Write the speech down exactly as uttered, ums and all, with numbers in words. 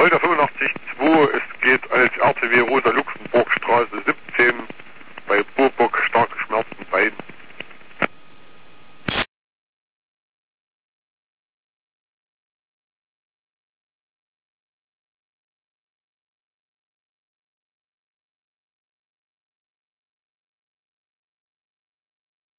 Volga fünfundachtzig Komma zwei, es geht als R T W Roter Lux